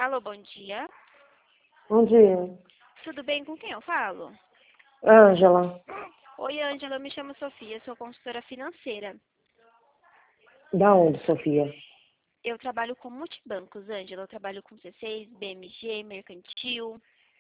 Alô, bom dia. Bom dia. Tudo bem? Com quem eu falo? Ângela. Oi, Ângela, eu me chamo Sofia, sou consultora financeira. Da onde, Sofia? Eu trabalho com multibancos, Ângela. Eu trabalho com C6, BMG, Mercantil.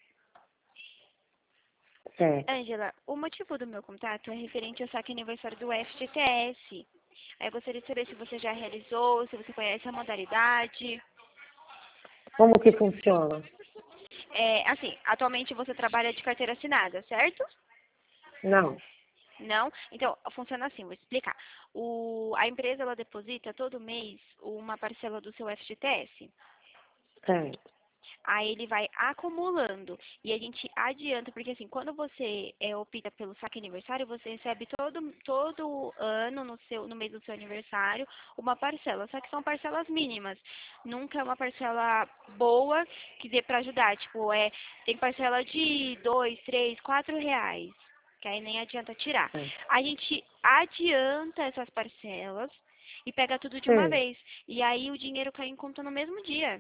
Certo. Ângela, o motivo do meu contato é referente ao saque aniversário do FGTS. Aí eu gostaria de saber se você já realizou, se você conhece a modalidade. Como que funciona? Assim, atualmente você trabalha de carteira assinada, certo? Não. Não? Então, funciona assim, vou explicar. A empresa, ela deposita todo mês uma parcela do seu FGTS. Certo. Aí ele vai acumulando e a gente adianta, porque assim, quando você opta pelo saque aniversário, você recebe todo ano no mês do seu aniversário uma parcela, só que são parcelas mínimas. Nunca é uma parcela boa que dê para ajudar, tipo, tem parcela de 2, 3, 4 reais, que aí nem adianta tirar. Certo. A gente adianta essas parcelas e pega tudo de uma Sim. vez. E aí o dinheiro cai em conta no mesmo dia.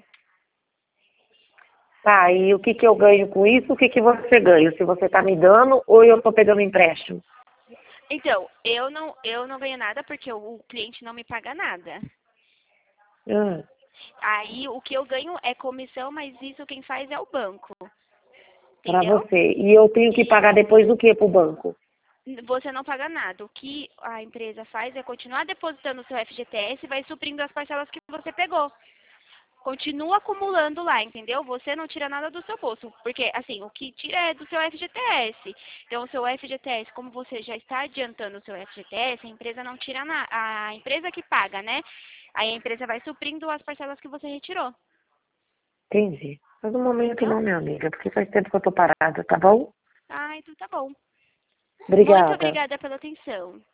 Tá, e o que que eu ganho com isso? O que que você ganha? Se você tá me dando ou eu tô pegando empréstimo? Então, eu não ganho nada porque o cliente não me paga nada. Ah, Aí o que eu ganho é comissão, mas isso quem faz é o banco. para Entendeu? você. E eu tenho que pagar depois o que pro banco? Você não paga nada. O que a empresa faz é continuar depositando o seu FGTS e vai suprindo as parcelas que você pegou. Continua acumulando lá, entendeu? Você não tira nada do seu bolso, porque assim, o que tira é do seu FGTS. Então, o seu FGTS, como você já está adiantando o seu FGTS, a empresa não tira nada, a empresa que paga, né? Aí a empresa vai suprindo as parcelas que você retirou, Entendi. Mas no momento entendeu? não, minha amiga, porque faz tempo que eu tô parada, tá bom? Ah, então tá bom. Muito Obrigada. obrigada pela atenção.